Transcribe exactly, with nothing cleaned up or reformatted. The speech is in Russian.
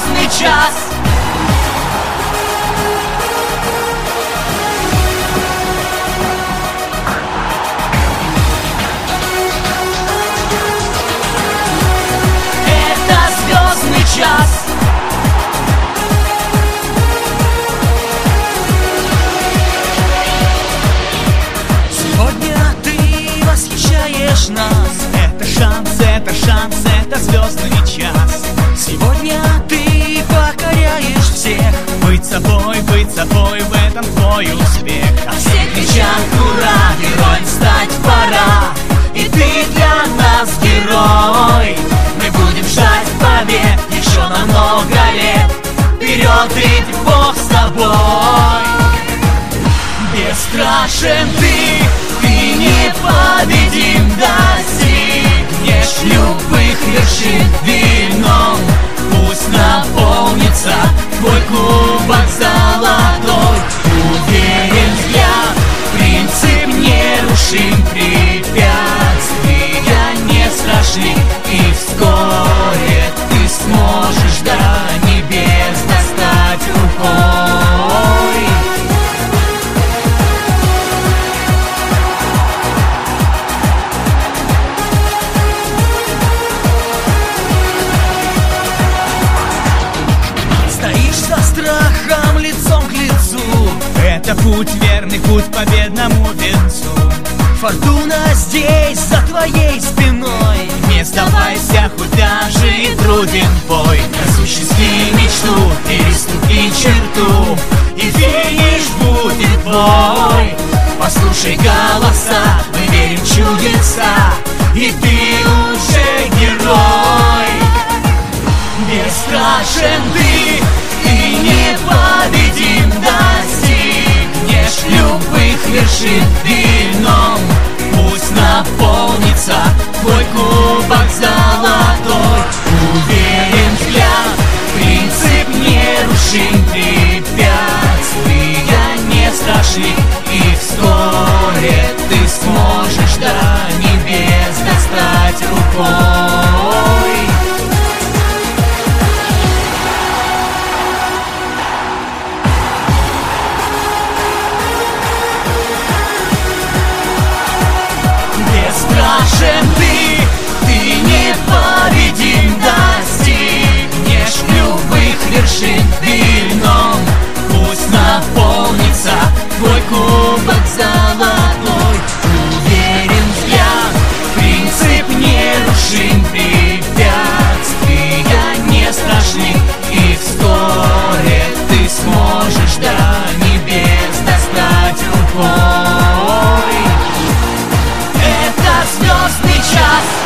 звездный час. Это звездный час. Сегодня ты восхищаешь нас. Это шанс, это шанс, это звездный час. Сегодня ты покоряешь всех. Быть собой, быть собой, в этом твой успех. А все кричат ура, героем стать пора. И ты для нас герой. Мы будем жать побед еще на много лет. Вперед, ведь Бог с тобой. Бесстрашен ты, ты непобедим. Достигнешь любых вершин вином. Пусть наполнится твой кубок золотой. Уверен взгляд, принцип нерушим. Препятствия не страшны. И вскоре ты сможешь до небес достать рукой. Страхом лицом к лицу. Это путь, верный путь к победному венцу. Фортуна здесь, за твоей спиной. Не сдавайся, хоть даже и труден бой. Осуществи мечту, переступи черту, и финиш будет твой. Послушай голоса, мы верим в чудеса, и ты уже герой. Бесстрашен ты, и непобедим. Достигнешь любых вершин вином. Пусть наполнится твой кубок золотой. Уверен взгляд, принцип нерушим. Препятствия не страшны. И вскоре ты сможешь до небес достать рукой. Бесстрашен ты, ты непобедим. Достигнешь любых вершин вином. Пусть наполнится твой кубок золотой. Уверен взгляд, принцип нерушим. Препятствия не страшны. И вскоре ты сможешь до небес достать рукой. Звездный час.